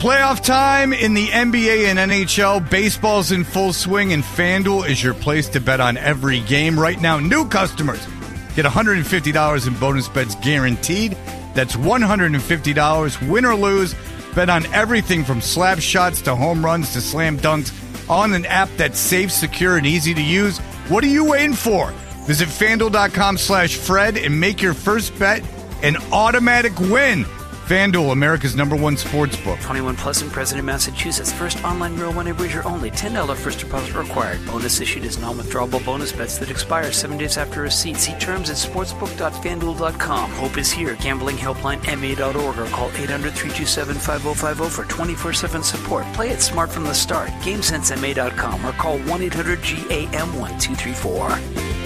Playoff time in the NBA and NHL. Baseball's in full swing, and FanDuel is your place to bet on every game. Right now, new customers get $150 in bonus bets guaranteed. That's $150, win or lose. Bet on everything from slap shots to home runs to slam dunks on an app that's safe, secure, and easy to use. What are you waiting for? Visit FanDuel.com/Fred and make your first bet an automatic win. FanDuel, America's #1 sportsbook. 21 plus and present in Massachusetts. First online real money wager only. $10 first deposit required. Bonus issued as non-withdrawable bonus bets that expire 7 days after receipt. See terms at sportsbook.fanduel.com. Hope is here. Gambling helpline MA.org or call 800-327-5050 for 24/7 support. Play it smart from the start. GameSenseMA.com or call 1-800-GAM-1234.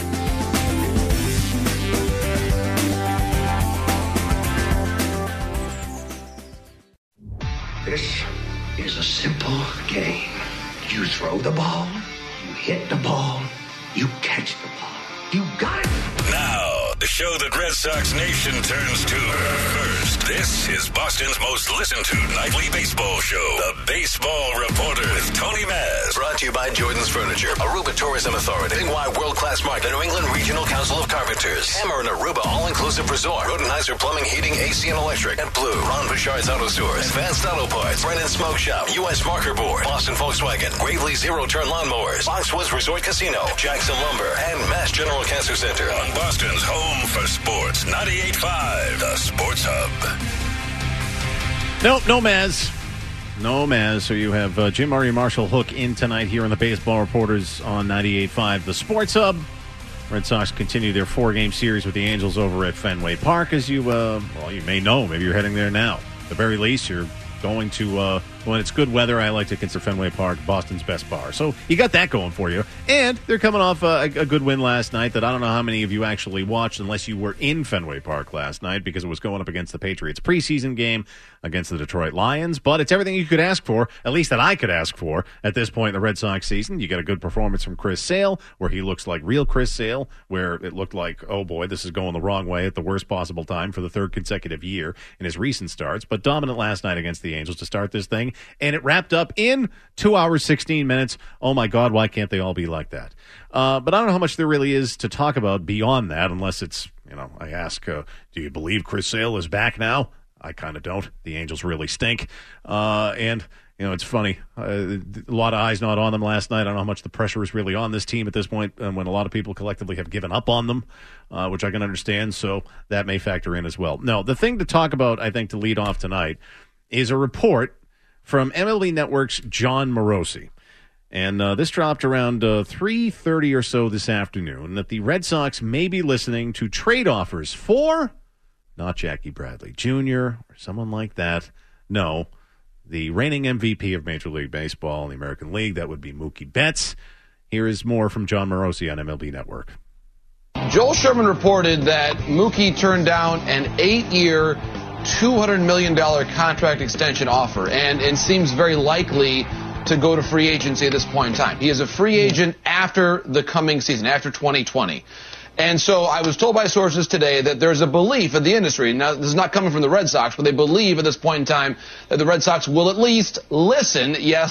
This is a simple game. You throw the ball, you hit the ball, you catch the ball. You got it. Now, the show that Red Sox Nation turns to first. This is Boston's most listened to nightly baseball show, The Baseball Reporter with Tony Maz. Brought to you by Jordan's Furniture, Aruba Tourism Authority, Wide World-Class Market, the New England Regional Council of Carpenters, Hammer and Aruba All-Inclusive Resort, Rodenheiser Plumbing, Heating, AC and Electric, and Blue, Ron Bouchard's Auto Stores, Advanced Auto Parts, Brennan Smoke Shop, U.S. Marker Board, Boston Volkswagen, Gravely Zero-Turn Lawnmowers, Foxwoods Resort Casino, Jackson Lumber, and Mass General Cancer Center. On Boston's home for sports, 98.5, The Sports Hub. Nope, no Maz. No Maz. So you have Jim Murray and Marshall Hook in tonight here on the Baseball Reporters on 98.5, The Sports Hub. Red Sox continue their 4-game series with the Angels over at Fenway Park. As you, you may know, maybe you're heading there now. At the very least, you're going to, when it's good weather, I like to consider Fenway Park Boston's best bar. So you got that going for you. And they're coming off a good win last night that I don't know how many of you actually watched unless you were in Fenway Park last night because it was going up against the Patriots preseason game against the Detroit Lions. But it's everything you could ask for, at least that I could ask for at this point in the Red Sox season. You got a good performance from Chris Sale, where he looks like real Chris Sale, where it looked like, oh boy, this is going the wrong way at the worst possible time for the third consecutive year in his recent starts. But dominant last night against the Angels to start this thing. And it wrapped up in 2 hours, 16 minutes. Oh my God, why can't they all be like that? But I don't know how much there really is to talk about beyond that, unless it's, I ask, do you believe Chris Sale is back now? I kind of don't. The Angels really stink. And it's funny. A lot of eyes not on them last night. I don't know how much the pressure is really on this team at this point when a lot of people collectively have given up on them, which I can understand. So that may factor in as well. No, the thing to talk about, I think, to lead off tonight is a report from MLB Network's John Morosi. And this dropped around 3:30 or so this afternoon, that the Red Sox may be listening to trade offers for, not Jackie Bradley Jr. or someone like that. No, the reigning MVP of Major League Baseball in the American League. That would be Mookie Betts. Here is more from John Morosi on MLB Network. Joel Sherman reported that Mookie turned down an 8-year, $200 million contract extension offer and seems very likely to go to free agency at this point in time. He is a free agent after the coming season, after 2020. And so I was told by sources today that there's a belief in the industry, now this is not coming from the Red Sox, but they believe at this point in time that the Red Sox will at least listen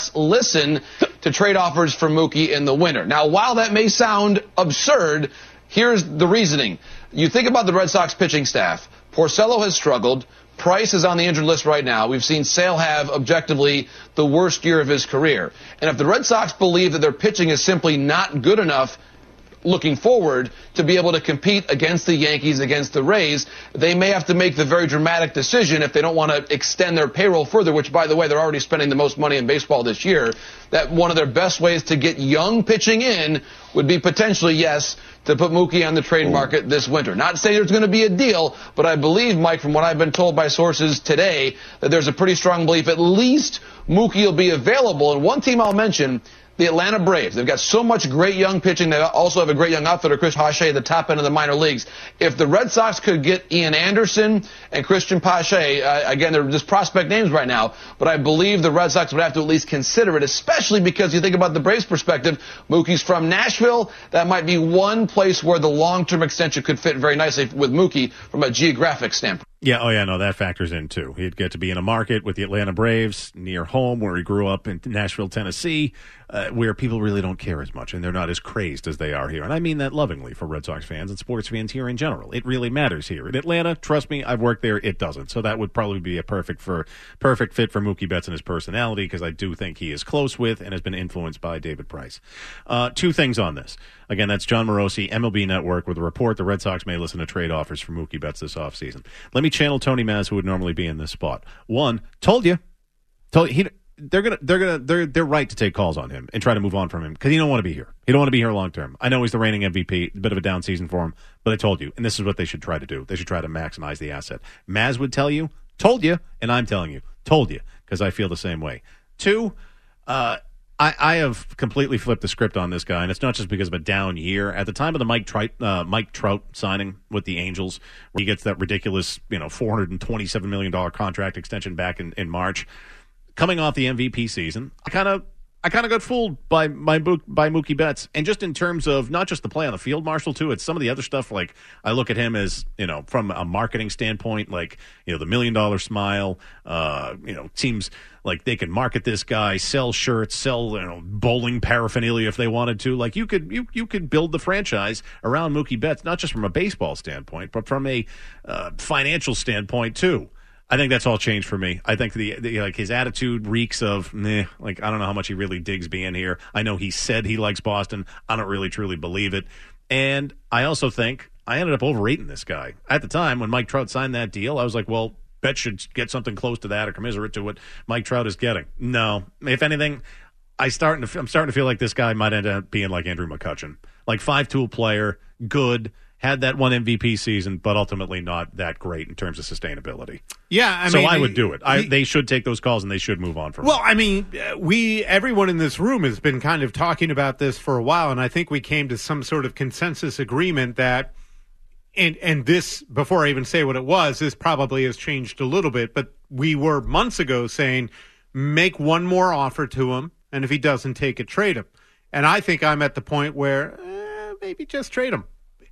to trade offers for Mookie in the winter. Now, while that may sound absurd, here's the reasoning. You think about the Red Sox pitching staff. Porcello has struggled. Price is on the injured list right now. We've seen Sale have, objectively, the worst year of his career. And if the Red Sox believe that their pitching is simply not good enough looking forward to be able to compete against the Yankees, against the Rays, they may have to make the very dramatic decision if they don't want to extend their payroll further, which, by the way, they're already spending the most money in baseball this year, that one of their best ways to get young pitching in would be potentially, yes, to put Mookie on the trade market this winter. Not saying there's going to be a deal, but I believe, Mike, from what I've been told by sources today, that there's a pretty strong belief at least Mookie will be available. And one team I'll mention, the Atlanta Braves. They've got so much great young pitching. They also have a great young outfitter, Chris Pache, at the top end of the minor leagues. If the Red Sox could get Ian Anderson and Christian Pache, again, they're just prospect names right now, but I believe the Red Sox would have to at least consider it, especially because you think about the Braves' perspective. Mookie's from Nashville. That might be one place where the long-term extension could fit very nicely with Mookie from a geographic standpoint. Yeah, no, that factors in, too. He'd get to be in a market with the Atlanta Braves, near home, where he grew up in Nashville, Tennessee, where people really don't care as much, and they're not as crazed as they are here. And I mean that lovingly for Red Sox fans and sports fans here in general. It really matters here. In Atlanta, trust me, I've worked there, it doesn't. So that would probably be a perfect fit for Mookie Betts and his personality, because I do think he is close with and has been influenced by David Price. Two things on this. Again, that's John Morosi, MLB Network, with a report the Red Sox may listen to trade offers for Mookie Betts this offseason. Let me channel Tony Maz, who would normally be in this spot. One, told you they're right to take calls on him and try to move on from him, because he don't want to be here. He don't want to be here long term. I know he's the reigning MVP, a bit of a down season for him, but I told you, and this is what they should try to do. They should try to maximize the asset. Maz would tell you, told you, and I'm telling you, told you, because I feel the same way. Two, I have completely flipped the script on this guy, and it's not just because of a down year. At the time of the Mike Trout signing with the Angels, where he gets that ridiculous, $427 million contract extension back in March, coming off the MVP season, I kind of got fooled by Mookie Betts, and just in terms of not just the play on the field, Marshall, too. It's some of the other stuff. Like, I look at him as, from a marketing standpoint, like, the $1 million smile. Seems like they could market this guy, sell shirts, sell bowling paraphernalia if they wanted to. Like, you could build the franchise around Mookie Betts, not just from a baseball standpoint, but from a financial standpoint too. I think that's all changed for me. I think his attitude reeks of, I don't know how much he really digs being here. I know he said he likes Boston. I don't really truly believe it. And I also think I ended up overrating this guy. At the time, when Mike Trout signed that deal, I was like, well, Betts should get something close to that or commensurate to what Mike Trout is getting. No. If anything, I'm starting to feel like this guy might end up being like Andrew McCutchen. Like, 5-tool player, good, had that one MVP season, but ultimately not that great in terms of sustainability. Yeah, I would do it. They should take those calls and they should move on from it. Well, I mean, everyone in this room has been kind of talking about this for a while, and I think we came to some sort of consensus agreement that, and this, before I even say what it was, this probably has changed a little bit, but we were months ago saying, make one more offer to him, and if he doesn't take it, trade him. And I think I'm at the point where maybe just trade him.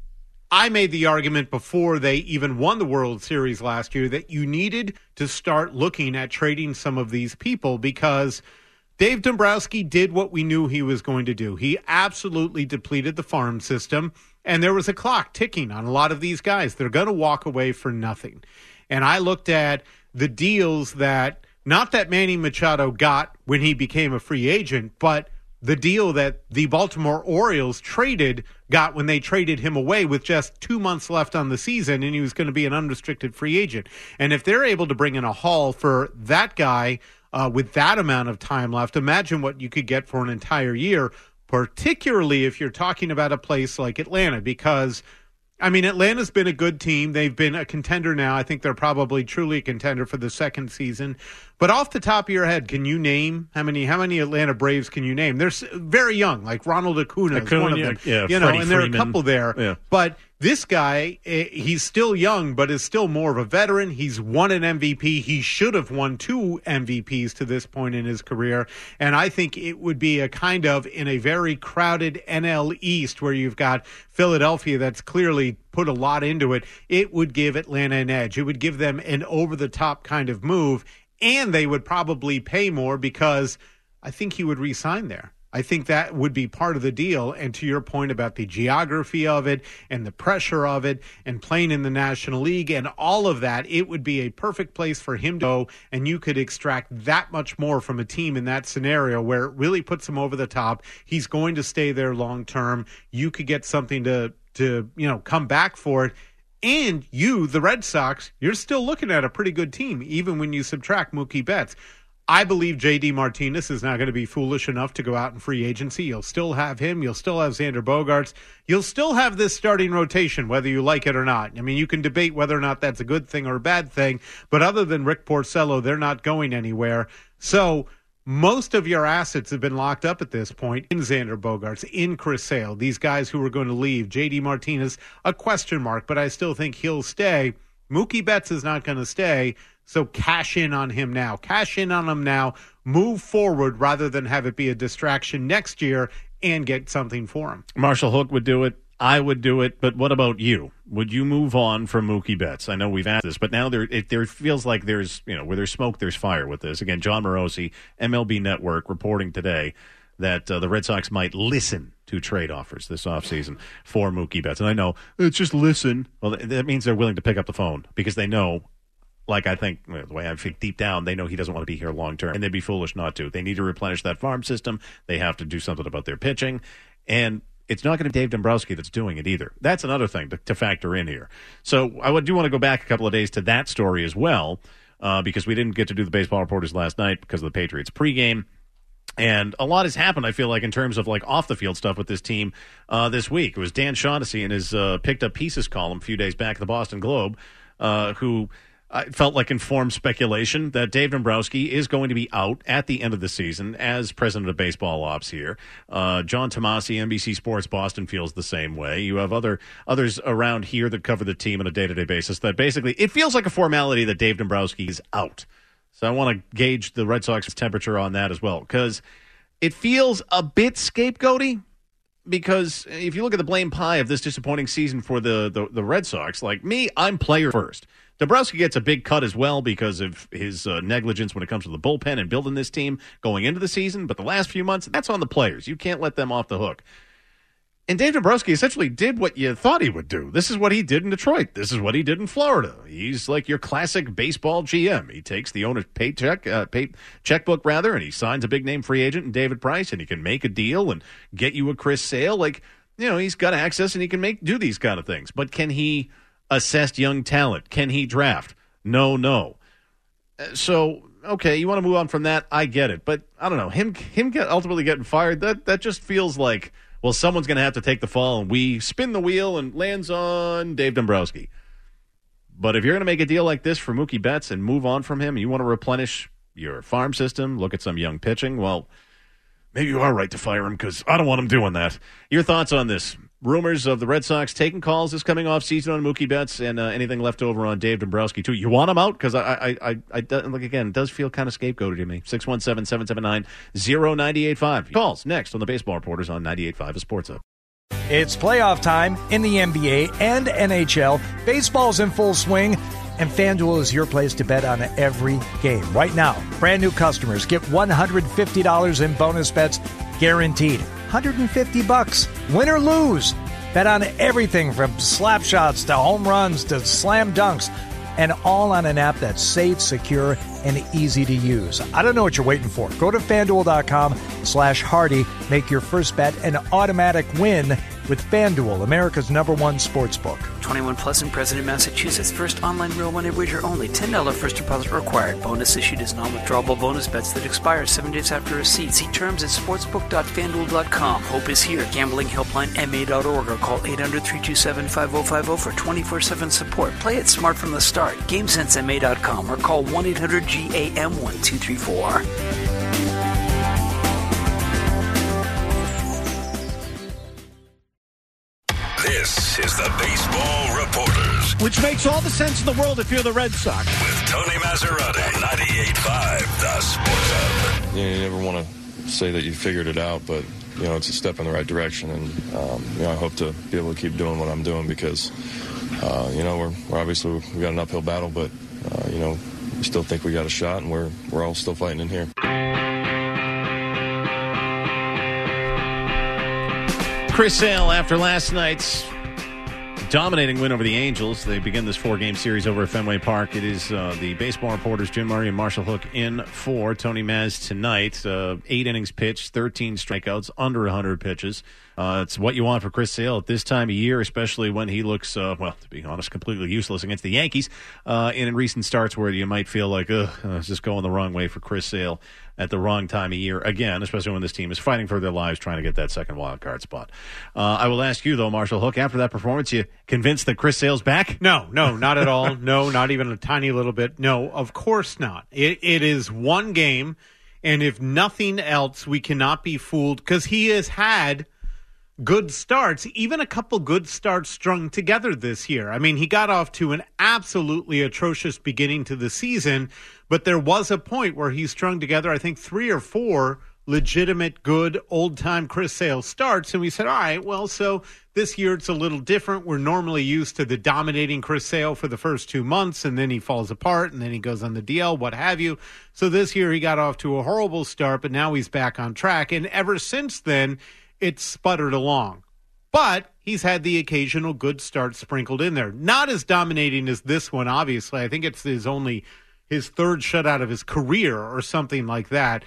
I made the argument before they even won the World Series last year that you needed to start looking at trading some of these people, because Dave Dombrowski did what we knew he was going to do. He absolutely depleted the farm system, and there was a clock ticking on a lot of these guys. They're going to walk away for nothing. And I looked at the deals that, not that Manny Machado got when he became a free agent, but the deal that the Baltimore Orioles got when they traded him away with just 2 months left on the season, and he was going to be an unrestricted free agent. And if they're able to bring in a haul for that guy with that amount of time left, imagine what you could get for an entire year, particularly if you're talking about a place like Atlanta, because Atlanta's been a good team. They've been a contender now. I think they're probably truly a contender for the second season. But off the top of your head, can you name how many Atlanta Braves can you name? They're very young, like Ronald Acuna is one of them. Yeah, and there are a couple there. Yeah. But this guy, he's still young, but is still more of a veteran. He's won an MVP. He should have won 2 MVPs to this point in his career. And I think it would be a kind of, in a very crowded NL East where you've got Philadelphia that's clearly put a lot into it, it would give Atlanta an edge. It would give them an over-the-top kind of move, and they would probably pay more because I think he would re-sign there. I think that would be part of the deal. And to your point about the geography of it and the pressure of it and playing in the National League and all of that, it would be a perfect place for him to go, and you could extract that much more from a team in that scenario where it really puts him over the top. He's going to stay there long term. You could get something to come back for it. And you, the Red Sox, you're still looking at a pretty good team, even when you subtract Mookie Betts. I believe J.D. Martinez is not going to be foolish enough to go out in free agency. You'll still have him. You'll still have Xander Bogaerts. You'll still have this starting rotation, whether you like it or not. I mean, you can debate whether or not that's a good thing or a bad thing, but other than Rick Porcello, they're not going anywhere. So most of your assets have been locked up at this point in Xander Bogaerts, in Chris Sale, these guys who are going to leave. J.D. Martinez, a question mark, but I still think he'll stay. Mookie Betts is not going to stay, so cash in on him now. Cash in on him now. Move forward rather than have it be a distraction next year and get something for him. Marshall Hook would do it. I would do it, but what about you? Would you move on from Mookie Betts? I know we've asked this, but now there feels like there's, where there's smoke, there's fire with this. Again, John Morosi, MLB Network, reporting today that the Red Sox might listen to trade offers this offseason for Mookie Betts. And I know, it's just listen. Well, that means they're willing to pick up the phone because they know, like I think, the way I feel deep down, they know he doesn't want to be here long term, and they'd be foolish not to. They need to replenish that farm system. They have to do something about their pitching, and it's not going to be Dave Dombrowski that's doing it either. That's another thing to factor in here. So I do want to go back a couple of days to that story as well, because we didn't get to do the baseball reporters last night because of the Patriots pregame. And a lot has happened, I feel like, in terms of like off-the-field stuff with this team this week. It was Dan Shaughnessy in his Picked Up Pieces column a few days back at the Boston Globe, who felt like informed speculation that Dave Dombrowski is going to be out at the end of the season as president of baseball ops here. John Tomasi, NBC Sports Boston, feels the same way. You have others around here that cover the team on a day-to-day basis that basically it feels like a formality that Dave Dombrowski is out. So I want to gauge the Red Sox temperature on that as well, because it feels a bit scapegoaty. Because if you look at the blame pie of this disappointing season for the Red Sox, like me, I'm player first. Dombrowski gets a big cut as well because of his negligence when it comes to the bullpen and building this team going into the season. But the last few months, that's on the players. You can't let them off the hook. And Dave Dombrowski essentially did what you thought he would do. This is what he did in Detroit. This is what he did in Florida. He's like your classic baseball GM. He takes the owner's checkbook, and he signs a big-name free agent in David Price, and he can make a deal and get you a Chris Sale. Like, he's got access, and he can do these kind of things. But can he assess young talent? Can he draft? No. So, okay, you want to move on from that? I get it. But, I don't know, him ultimately getting fired, that just feels like, well, someone's going to have to take the fall, and we spin the wheel and lands on Dave Dombrowski. But if you're going to make a deal like this for Mookie Betts and move on from him, you want to replenish your farm system, look at some young pitching, well, maybe you are right to fire him because I don't want him doing that. Your thoughts on this? Rumors of the Red Sox taking calls this coming off season on Mookie Betts and anything left over on Dave Dombrowski, too. You want him out? Because it does feel kind of scapegoated to me. 617-779-0985. Calls next on the Baseball Reporters on 98.5 Sports Hub. It's playoff time in the NBA and NHL. Baseball's in full swing, and FanDuel is your place to bet on every game. Right now, brand new customers get $150 in bonus bets guaranteed. $150, win or lose. Bet on everything from slap shots to home runs to slam dunks, and all on an app that's safe, secure, and easy to use. I don't know what you're waiting for. Go to FanDuel.com/Hardy. Make your first bet an automatic win with FanDuel, America's #1 sportsbook. 21 plus and present in Massachusetts. First online real money wager only. $10 first deposit required. Bonus issued is non-withdrawable bonus bets that expire 7 days after receipt. See terms at sportsbook.fanduel.com. Hope is here. Gambling helpline MA.org or call 800-327-5050 for 24/7 support. Play it smart from the start. GameSenseMA.com or call 1-800-GAM-1234. This is the Baseball Reporters. Which makes all the sense in the world if you're the Red Sox. With Tony Maserati, 98.5, the Sports Hub. You never want to say that you figured it out, but, it's a step in the right direction. And, I hope to be able to keep doing what I'm doing because, we're obviously, we've got an uphill battle, but, we still think we got a shot and we're all still fighting in here. Chris Sale, after last night's dominating win over the Angels, they begin this 4-game series over at Fenway Park. It is the Baseball Reporters, Jim Murray and Marshall Hook, in for Tony Maz tonight. 8 innings pitched, 13 strikeouts, under 100 pitches. It's what you want for Chris Sale at this time of year, especially when he looks, to be honest, completely useless against the Yankees in recent starts where you might feel like, it's just going the wrong way for Chris Sale at the wrong time of year, again, especially when this team is fighting for their lives trying to get that second wild card spot. I will ask you, though, Marshall Hook, after that performance, you convinced that Chris Sale's back? No, not at all. No, not even a tiny little bit. No, of course not. It is one game, and if nothing else, we cannot be fooled because he has had good starts, even a couple good starts strung together this year. I mean, he got off to an absolutely atrocious beginning to the season, but there was a point where he strung together, I think, 3 or 4 legitimate, good, old-time Chris Sale starts, and we said, all right, well, so this year it's a little different. We're normally used to the dominating Chris Sale for the first 2 months, and then he falls apart, and then he goes on the DL, what have you. So this year he got off to a horrible start, but now he's back on track, and ever since then, it's sputtered along. But he's had the occasional good start sprinkled in there. Not as dominating as this one, obviously. I think it's his third shutout of his career or something like that.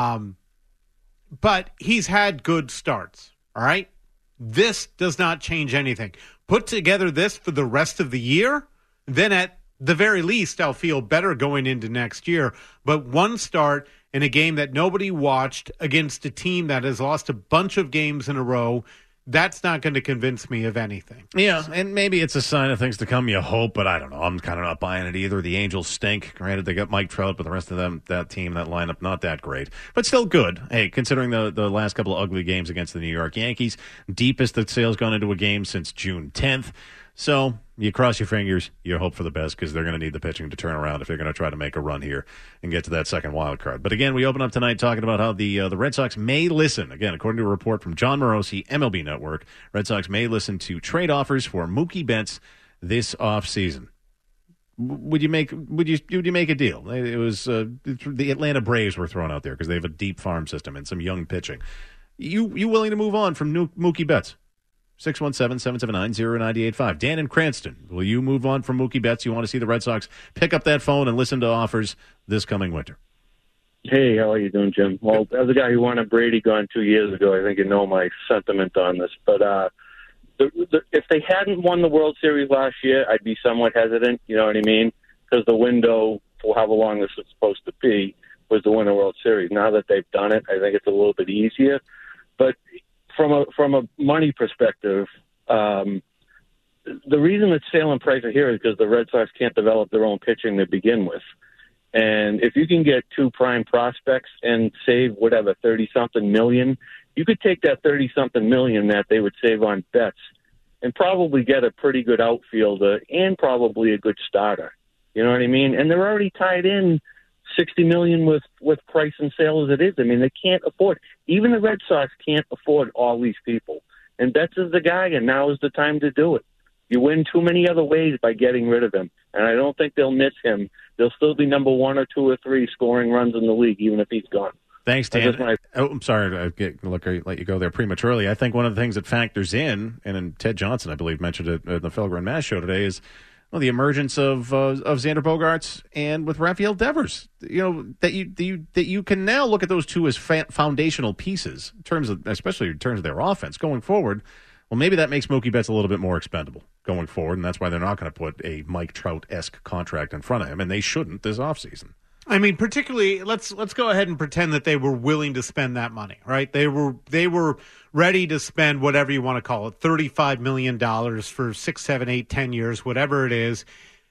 But he's had good starts, all right? This does not change anything. Put together this for the rest of the year, then at the very least I'll feel better going into next year. But one start in a game that nobody watched against a team that has lost a bunch of games in a row, that's not going to convince me of anything. Yeah, and maybe it's a sign of things to come, you hope, but I don't know. I'm kind of not buying it either. The Angels stink. Granted, they got Mike Trout, but the rest of them, that team, that lineup, not that great. But still good. Hey, considering the last couple of ugly games against the New York Yankees, deepest that Sale's gone into a game since June 10th. So you cross your fingers, you hope for the best because they're going to need the pitching to turn around if they're going to try to make a run here and get to that second wild card. But again, we open up tonight talking about how the Red Sox may listen. Again, according to a report from John Morosi, MLB Network, Red Sox may listen to trade offers for Mookie Betts this offseason. Would you make a deal? It was the Atlanta Braves were thrown out there because they have a deep farm system and some young pitching. You willing to move on from Mookie Betts? 617-779-0985. Dan in Cranston, will you move on from Mookie Betts? You want to see the Red Sox pick up that phone and listen to offers this coming winter? Hey, how are you doing, Jim? Well, as a guy who wanted Brady gone 2 years ago, I think you know my sentiment on this. But if they hadn't won the World Series last year, I'd be somewhat hesitant, you know what I mean? Because the window for however long this was supposed to be was to win the World Series. Now that they've done it, I think it's a little bit easier. But from a money perspective, the reason that Sale and Price are here is because the Red Sox can't develop their own pitching to begin with. And if you can get two prime prospects and save whatever, 30-something million, you could take that 30-something million that they would save on Betts and probably get a pretty good outfielder and probably a good starter. You know what I mean? And they're already tied in $60 million with Price and Sale as it is. I mean, they can't afford. Even the Red Sox can't afford all these people. And Betts is the guy, and now is the time to do it. You win too many other ways by getting rid of him, and I don't think they'll miss him. They'll still be number 1 or 2 or 3 scoring runs in the league, even if he's gone. Thanks, Dan. I'm sorry to let you go there prematurely. I think one of the things that factors in, and Ted Johnson, I believe, mentioned it at the Felger and Mash show today, is the emergence of Xander Bogaerts and with Rafael Devers. You know that you can now look at those two as foundational pieces especially in terms of their offense going forward. Well, maybe that makes Mookie Betts a little bit more expendable going forward, and that's why they're not going to put a Mike Trout-esque contract in front of him, and they shouldn't this offseason. I mean, particularly, let's go ahead and pretend that they were willing to spend that money, right? They were ready to spend whatever you want to call it, $35 million for 6, 7, 8, 10 years, whatever it is.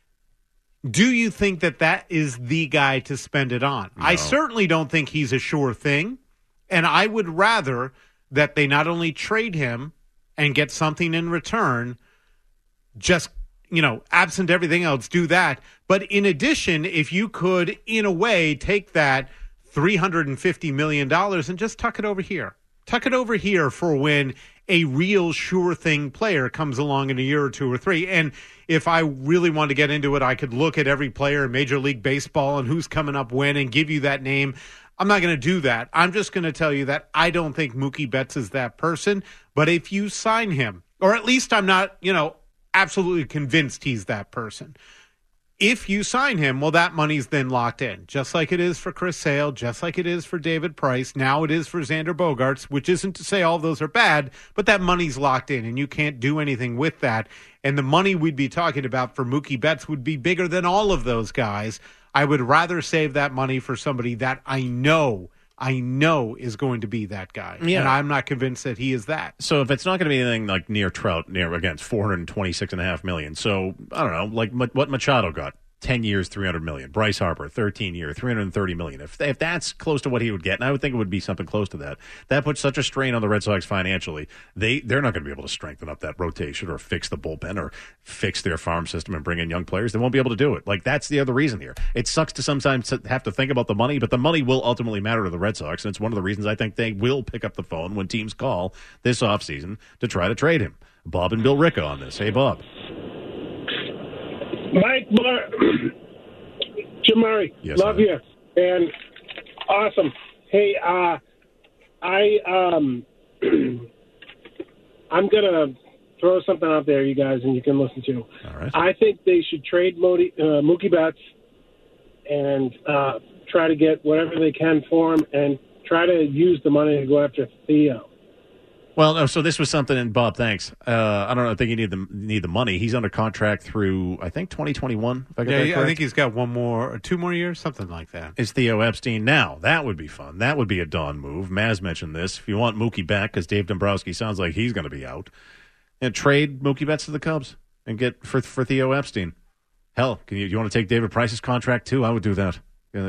Do you think that is the guy to spend it on? No. I certainly don't think he's a sure thing, and I would rather that they not only trade him and get something in return, just absent everything else, do that. But in addition, if you could, in a way, take that $350 million and just tuck it over here. Tuck it over here for when a real sure thing player comes along in a year or 2 or 3. And if I really want to get into it, I could look at every player in Major League Baseball and who's coming up when and give you that name. I'm not going to do that. I'm just going to tell you that I don't think Mookie Betts is that person. But if you sign him, or at least I'm not, absolutely convinced he's that person. If you sign him, well, that money's then locked in, just like it is for Chris Sale, just like it is for David Price. Now it is for Xander Bogaerts, which isn't to say all of those are bad, but that money's locked in, and you can't do anything with that. And the money we'd be talking about for Mookie Betts would be bigger than all of those guys. I would rather save that money for somebody that I know is going to be that guy. Yeah. And I'm not convinced that he is that. So if it's not going to be anything like near Trout, against $426.5 million. So I don't know, like what Machado got 10 years, $300 million. Bryce Harper, 13 year, $330 million. If that's close to what he would get, and I would think it would be something close to that, that puts such a strain on the Red Sox financially. They're not going to be able to strengthen up that rotation or fix the bullpen or fix their farm system and bring in young players. They won't be able to do it. Like, that's the other reason here. It sucks to sometimes have to think about the money, but the money will ultimately matter to the Red Sox, and it's one of the reasons I think they will pick up the phone when teams call this offseason to try to trade him. Bob and Bill Ricca on this. Hey, Bob. Mike, Jim Murray, yes, love you, and awesome. Hey, I'm gonna throw something out there, you guys, and you can listen to. All right. I think they should trade Mookie Betts and try to get whatever they can for him, and try to use the money to go after Theo. Well, no, so this was something, and Bob, thanks. I don't know. I think you need the money. He's under contract through, I think, 2021. If I get that correct. I think he's got 2 more years, something like that. Is Theo Epstein now? That would be fun. That would be a dawn move. Maz mentioned this. If you want Mookie back, because Dave Dombrowski sounds like he's going to be out, and trade Mookie Betts to the Cubs and get for Theo Epstein. Hell, you want to take David Price's contract too? I would do that.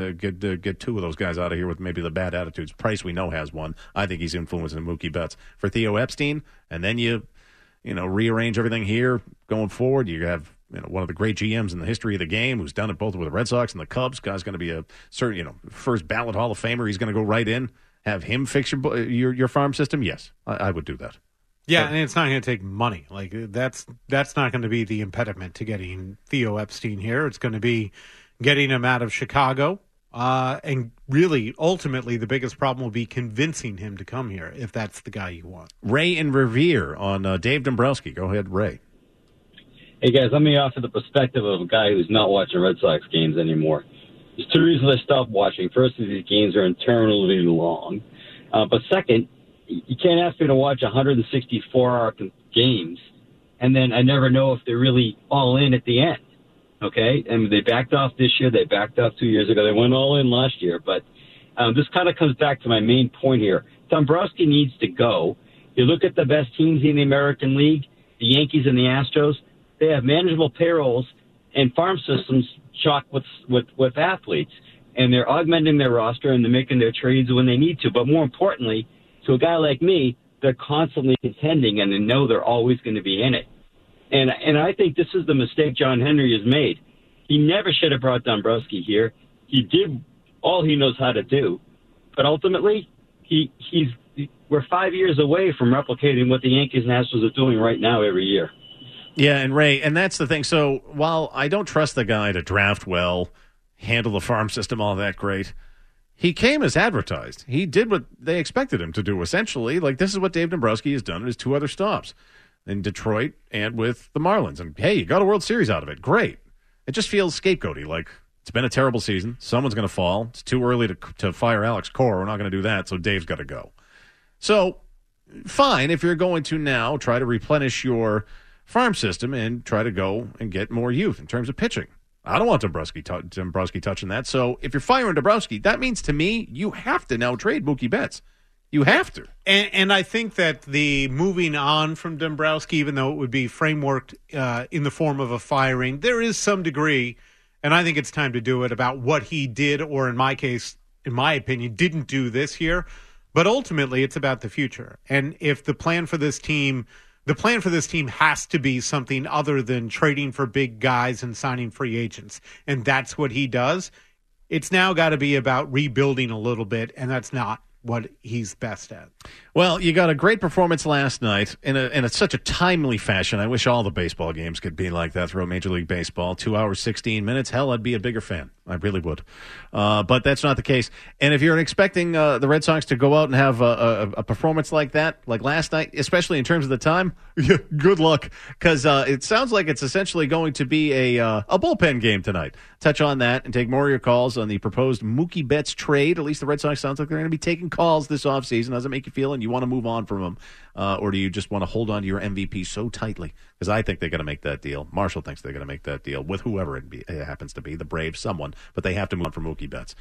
Get two of those guys out of here with maybe the bad attitudes. Price, we know, has one. I think he's influencing Mookie Betts. For Theo Epstein, and then you rearrange everything here going forward. You have one of the great GMs in the history of the game who's done it both with the Red Sox and the Cubs. Guy's going to be a certain, first ballot Hall of Famer. He's going to go right in. Have him fix your farm system? Yes, I would do that. Yeah, and it's not going to take money. Like that's not going to be the impediment to getting Theo Epstein here. It's going to be getting him out of Chicago, and really, ultimately, the biggest problem will be convincing him to come here if that's the guy you want. Ray and Revere on Dave Dombrowski. Go ahead, Ray. Hey, guys, let me offer the perspective of a guy who's not watching Red Sox games anymore. There's 2 reasons I stopped watching. First, these games are eternally long. But second, you can't ask me to watch 164-hour games, and then I never know if they're really all in at the end. Okay, and they backed off this year. They backed off 2 years ago. They went all in last year. But this kind of comes back to my main point here. Dombrowski needs to go. You look at the best teams in the American League, the Yankees and the Astros. They have manageable payrolls and farm systems chocked with athletes. And they're augmenting their roster and they're making their trades when they need to. But more importantly, to a guy like me, they're constantly contending and they know they're always going to be in it. And I think this is the mistake John Henry has made. He never should have brought Dombrowski here. He did all he knows how to do. But ultimately, we're 5 years away from replicating what the Yankees and Astros are doing right now every year. Yeah, and Ray, and that's the thing. So while I don't trust the guy to draft well, handle the farm system all that great, he came as advertised. He did what they expected him to do, essentially. Like, this is what Dave Dombrowski has done at his 2 other stops. In Detroit and with the Marlins. And, hey, you got a World Series out of it. Great. It just feels scapegoaty. Like, it's been a terrible season. Someone's going to fall. It's too early to fire Alex Cora. We're not going to do that, so Dave's got to go. So, fine, if you're going to now try to replenish your farm system and try to go and get more youth in terms of pitching. I don't want Dombrowski touching that. So, if you're firing Dombrowski, that means to me you have to now trade Mookie Betts. You have to. And I think that the moving on from Dombrowski, even though it would be frameworked in the form of a firing, there is some degree, and I think it's time to do it, about what he did, or in my case, in my opinion, didn't do this year. But ultimately, it's about the future. And if the plan for this team has to be something other than trading for big guys and signing free agents, and that's what he does, it's now got to be about rebuilding a little bit, and that's not what he's best at. Well, you got a great performance last night in such a timely fashion. I wish all the baseball games could be like that throughout Major League Baseball. 2 hours, 16 minutes. Hell, I'd be a bigger fan. I really would. But that's not the case. And if you're expecting the Red Sox to go out and have a performance like that, like last night, especially in terms of the time, good luck, because it sounds like it's essentially going to be a bullpen game tonight. Touch on that and take more of your calls on the proposed Mookie Betts trade. At least the Red Sox sounds like they're going to be taking calls this offseason. Does it make you feel and you want to move on from them? Or do you just want to hold on to your MVP so tightly? Because I think they're going to make that deal. Marshall thinks they're going to make that deal with whoever it happens to be, the Braves, someone. But they have to move on from Mookie Betts.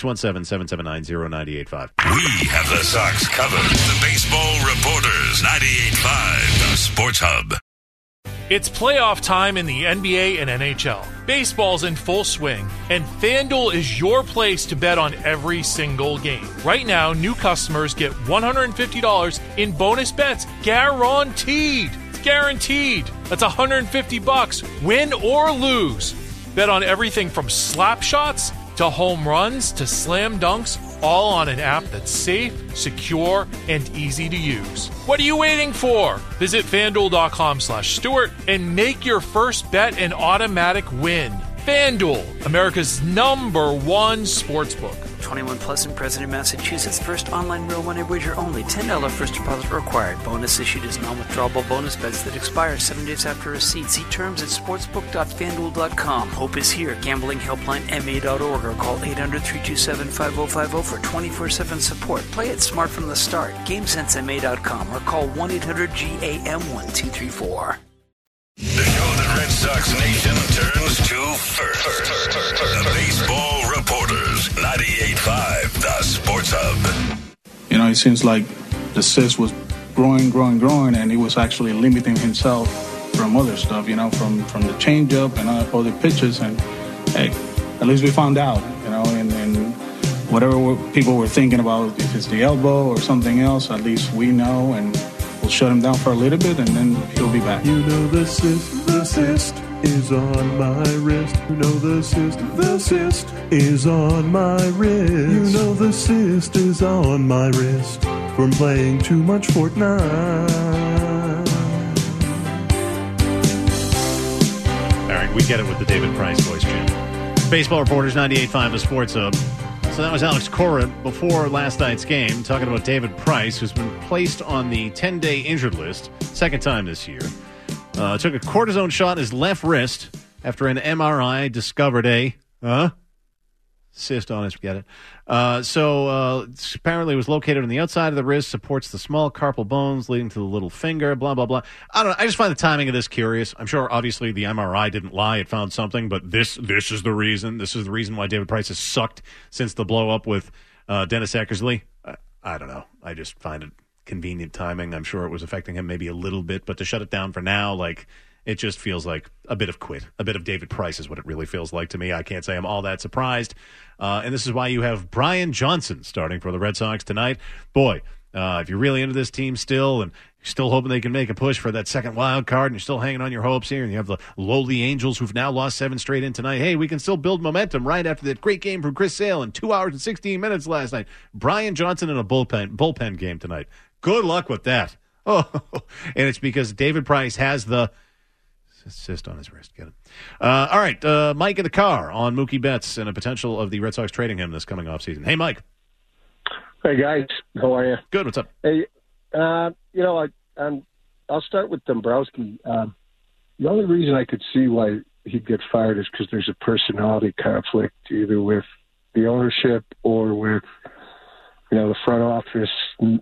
617-779-0985. We have the Sox covered. The Baseball Reporters, 98.5, the Sports Hub. It's playoff time in the NBA and NHL. Baseball's in full swing, and FanDuel is your place to bet on every single game. Right now, new customers get $150 in bonus bets guaranteed. It's guaranteed. That's $150, win or lose. Bet on everything from slap shots to home runs to slam dunks, all on an app that's safe, secure, and easy to use. What are you waiting for? Visit FanDuel.com/Stewart and make your first bet an automatic win. FanDuel, America's #1 sportsbook. 21 plus and present in Massachusetts. First online real money wager only. $10 first deposit required. Bonus issued as non-withdrawable bonus bets that expire 7 days after receipt. See terms at sportsbook.fanduel.com. Hope is here. Gambling helpline ma.org or call 800-327-5050 for 24/7 support. Play it smart from the start. GameSenseMA.com or call 1-800-GAM-1234. The show that Red Sox Nation turns to first. The Baseball Reporters, 98.5, the Sports Hub. You know, it seems like the cyst was growing, and he was actually limiting himself from other stuff, you know, from the changeup and other pitches. And, hey, at least we found out, you know, and whatever people were thinking about, if it's the elbow or something else, at least we know, and we'll shut him down for a little bit, and then he'll be back. You know the cyst is on my wrist. You know the cyst is on my wrist. You know the cyst is on my wrist from playing too much Fortnite. All right, we get it with the David Price voice, Jim. Baseball Reporters, 98.5, the Sports Hub. So that was Alex Cora before last night's game, talking about David Price, who's been placed on the 10-day injured list, second time this year. Took a cortisone shot in his left wrist after an MRI discovered a cyst on his, get it. Apparently it was located on the outside of the wrist, supports the small carpal bones leading to the little finger, blah, blah, blah. I don't know. I just find the timing of this curious. I'm sure, obviously, the MRI didn't lie. It found something, but this is the reason. This is the reason why David Price has sucked since the blow-up with Dennis Eckersley. I don't know. I just find it convenient timing. I'm sure it was affecting him maybe a little bit, but to shut it down for now, like, it just feels like a bit of quit. A bit of David Price is what it really feels like to me. I can't say I'm all that surprised. And this is why you have Brian Johnson starting for the Red Sox tonight. Boy, if you're really into this team still and you're still hoping they can make a push for that second wild card and you're still hanging on your hopes here and you have the lowly Angels who've now lost 7 straight in tonight, hey, we can still build momentum right after that great game from Chris Sale in 2 hours and 16 minutes last night. Brian Johnson in a bullpen game tonight. Good luck with that. Oh, and it's because David Price has the cyst on his wrist. Get it. All right, Mike in the car on Mookie Betts and a potential of the Red Sox trading him this coming offseason. Hey, Mike. Hey, guys. How are you? Good. What's up? Hey, I'll start with Dombrowski. The only reason I could see why he'd get fired is because there's a personality conflict either with the ownership or with, the front office,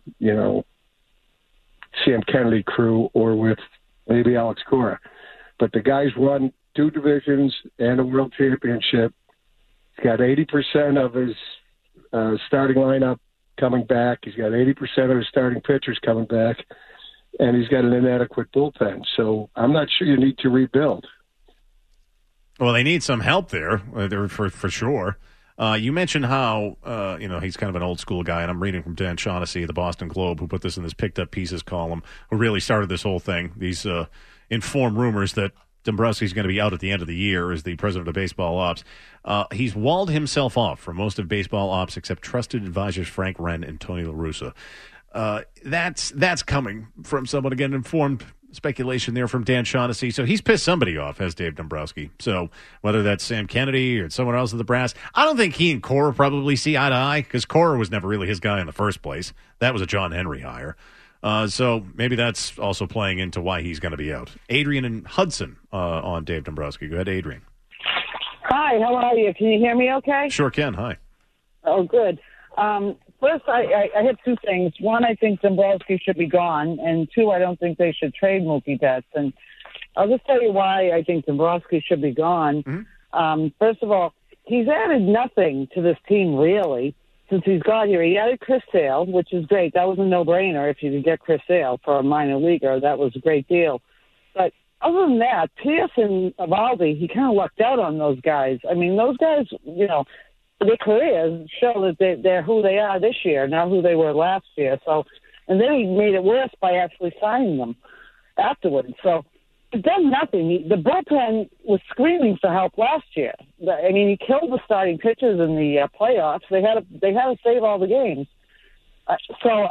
Sam Kennedy crew, or with maybe Alex Cora. But the guy's won 2 divisions and a world championship. He's got 80% of his starting lineup coming back. He's got 80% of his starting pitchers coming back. And he's got an inadequate bullpen. So I'm not sure you need to rebuild. Well, they need some help there for sure. You mentioned how, he's kind of an old school guy, and I'm reading from Dan Shaughnessy, the Boston Globe, who put this in this picked up pieces column, who really started this whole thing. These informed rumors that Dombrowski's going to be out at the end of the year as the president of baseball ops. He's walled himself off from most of baseball ops except trusted advisors Frank Wren and Tony La Russa. That's coming from someone, again, informed speculation there from Dan Shaughnessy. So he's pissed somebody off, has Dave Dombrowski. So whether that's Sam Kennedy or someone else at the brass, I don't think he and Cora probably see eye to eye because Cora was never really his guy in the first place. That was a John Henry hire. So maybe that's also playing into why he's going to be out. Adrian and Hudson on Dave Dombrowski. Go ahead, Adrian. Hi, how are you? Can you hear me okay? Sure can. Hi. Oh, good. First, I have 2 things. One, I think Dombrowski should be gone. And 2, I don't think they should trade Mookie Betts. And I'll just tell you why I think Dombrowski should be gone. Mm-hmm. First of all, he's added nothing to this team, really, since he's got here. He added Chris Sale, which is great. That was a no-brainer. If you could get Chris Sale for a minor leaguer, that was a great deal. But other than that, Pierce and Eovaldi, he kind of lucked out on those guys. I mean, those guys, their careers show that they're who they are this year, not who they were last year. So, and then he made it worse by actually signing them afterwards. So he's done nothing. The bullpen was screaming for help last year. I mean, he killed the starting pitchers in the playoffs. They had to save all the games. So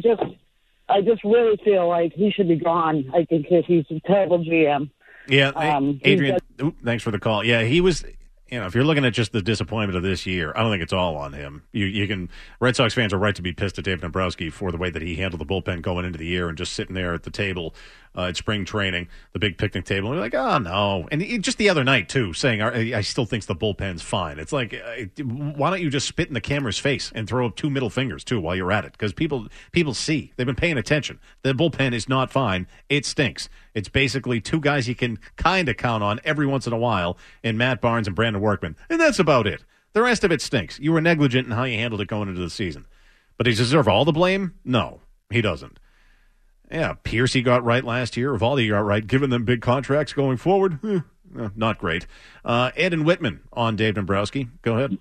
I just really feel like he should be gone. I think he's a terrible GM. Yeah, Adrian, thanks for the call. Yeah, he was. If you're looking at just the disappointment of this year, I don't think it's all on him. You can. Red Sox fans are right to be pissed at Dave Dombrowski for the way that he handled the bullpen going into the year and just sitting there at the table at spring training, the big picnic table, and you're like, oh no. And just the other night too, saying I still think the bullpen's fine. It's like, why don't you just spit in the camera's face and throw up 2 middle fingers too while you're at it? Because people see, they've been paying attention. The bullpen is not fine. It stinks. It's basically 2 guys you can kind of count on every once in a while in Matt Barnes and Brandon Workman. And that's about it. The rest of it stinks. You were negligent in how you handled it going into the season. But does he deserve all the blame? No, he doesn't. Yeah, Pierce he got right last year. Eovaldi got right. Giving them big contracts going forward, not great. Ed and Whitman on Dave Dombrowski. Go ahead.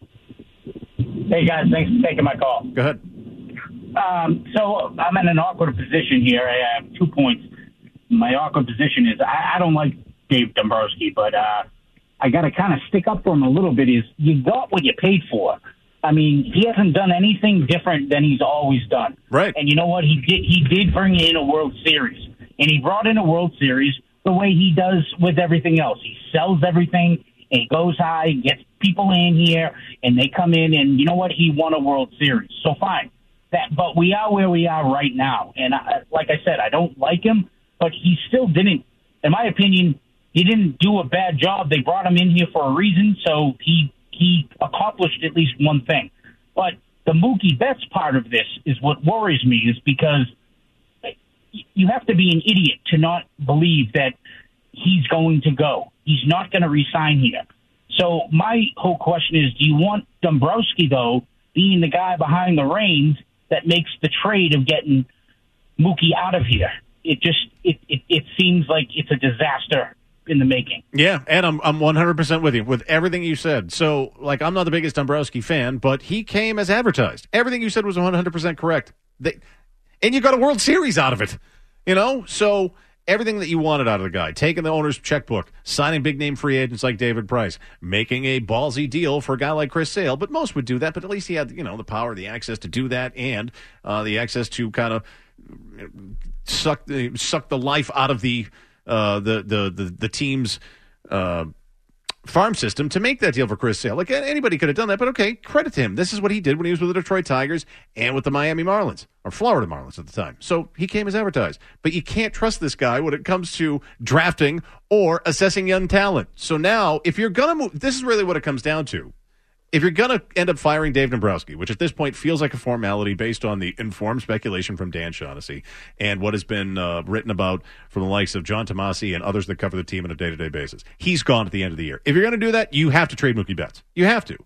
Hey, guys. Thanks for taking my call. Go ahead. So I'm in an awkward position here. I have 2 points. My awkward position is I don't like Dave Dombrowski, but I got to kind of stick up for him a little bit. Is you got what you paid for. I mean, he hasn't done anything different than he's always done. Right. And you know what? He did bring in a World Series. And he brought in a World Series the way he does with everything else. He sells everything, and he goes high, gets people in here, and they come in, and you know what? He won a World Series. So fine. But we are where we are right now. And like I said, I don't like him, but he still didn't, in my opinion, he didn't do a bad job. They brought him in here for a reason, so he accomplished at least one thing. But the Mookie Betts part of this is what worries me, is because you have to be an idiot to not believe that he's going to go. He's not going to resign here. So my whole question is, do you want Dombrowski, though, being the guy behind the reins that makes the trade of getting Mookie out of here? It seems like it's a disaster in the making. Yeah, and I'm 100% with you with everything you said. So, I'm not the biggest Dombrowski fan, but he came as advertised. Everything you said was 100% correct. And you got a World Series out of it, So everything that you wanted out of the guy, taking the owner's checkbook, signing big-name free agents like David Price, making a ballsy deal for a guy like Chris Sale. But most would do that, but at least he had, the power, the access to do that, and the access to kind of suck the life out of the team's farm system to make that deal for Chris Sale. Anybody could have done that, but okay, credit to him. This is what he did when he was with the Detroit Tigers and with the Miami Marlins, or Florida Marlins at the time. So he came as advertised. But you can't trust this guy when it comes to drafting or assessing young talent. So now, if you're going to move, this is really what it comes down to. If you're going to end up firing Dave Dombrowski, which at this point feels like a formality based on the informed speculation from Dan Shaughnessy and what has been written about from the likes of John Tomasi and others that cover the team on a day-to-day basis, he's gone at the end of the year. If you're going to do that, you have to trade Mookie Betts. You have to.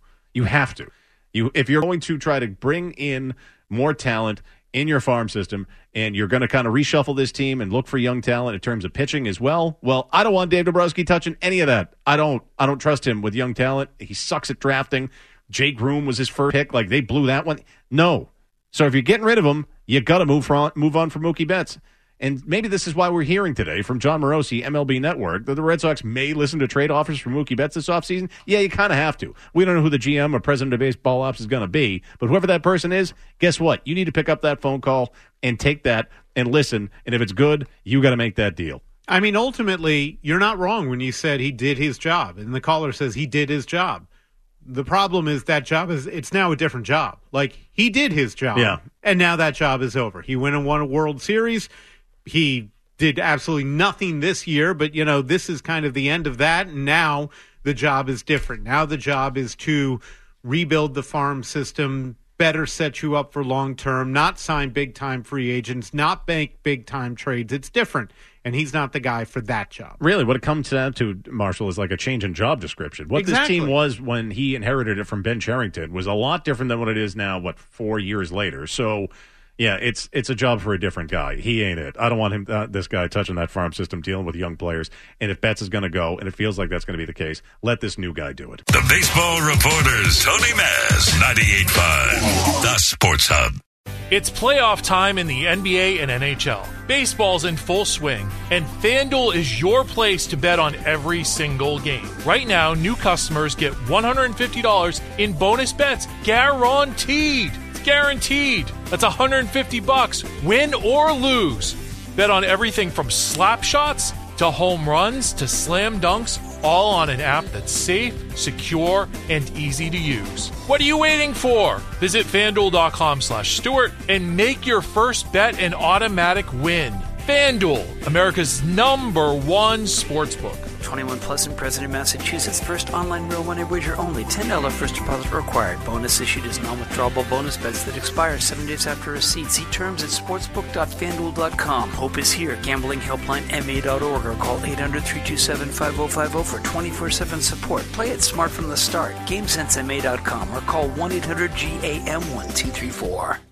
If you're going to try to bring in more talent in your farm system, and you're going to kind of reshuffle this team and look for young talent in terms of pitching as well, I don't want Dave Dombrowski touching any of that. I don't trust him with young talent. He sucks at drafting. Jake Groom was his first pick. They blew that one. No. So if you're getting rid of him, you got to move on from Mookie Betts. And maybe this is why we're hearing today from John Morosi, MLB Network, that the Red Sox may listen to trade offers for Mookie Betts this offseason. Yeah, you kind of have to. We don't know who the GM or president of baseball ops is going to be, but whoever that person is, guess what? You need to pick up that phone call and take that and listen, and if it's good, you got to make that deal. I mean, ultimately, you're not wrong when you said he did his job, and the caller says he did his job. The problem is that job it's now a different job. He did his job, and now that job is over. He went and won a World Series. He did absolutely nothing this year, but, this is kind of the end of that, and now the job is different. Now the job is to rebuild the farm system, better set you up for long-term, not sign big-time free agents, not bank big-time trades. It's different, and he's not the guy for that job. Really, what it comes down to, Marshall, is like a change in job description. What this team was when he inherited it from Ben Cherington was a lot different than what it is now, 4 years later. So Yeah, it's a job for a different guy. He ain't it. I don't want him, this guy touching that farm system, dealing with young players. And if Betts is going to go, and it feels like that's going to be the case, let this new guy do it. The Baseball Reporters, Tony Maz, 98.5, the Sports Hub. It's playoff time in the NBA and NHL. Baseball's in full swing, and FanDuel is your place to bet on every single game. Right now, new customers get $150 in bonus bets guaranteed. It's guaranteed. That's $150, win or lose. Bet on everything from slap shots to home runs to slam dunks, all on an app that's safe, secure, and easy to use. What are you waiting for? Visit FanDuel.com/Stewart and make your first bet an automatic win. FanDuel, America's #1 sportsbook. 21 plus and present in Massachusetts. First online real money wager only. $10 first deposit required. Bonus issued as non-withdrawable bonus bets that expire 7 days after receipt. See terms at sportsbook.fanduel.com. Hope is here. Gambling helpline ma.org or call 800-327-5050 for 24/7 support. Play it smart from the start. GameSenseMA.com or call 1-800-GAM-1234.